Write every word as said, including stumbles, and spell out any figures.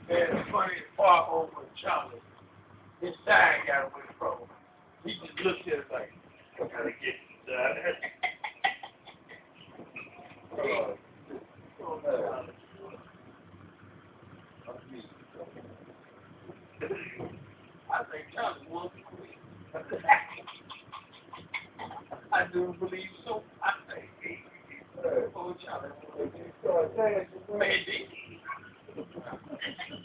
Man, the funniest part over Charlie, his side got away from him. He just looked at it like, I gotta get you, son. Oh, oh, man. I think Charlie wants to quit. I do believe so. I think he, oh, Charlie, man,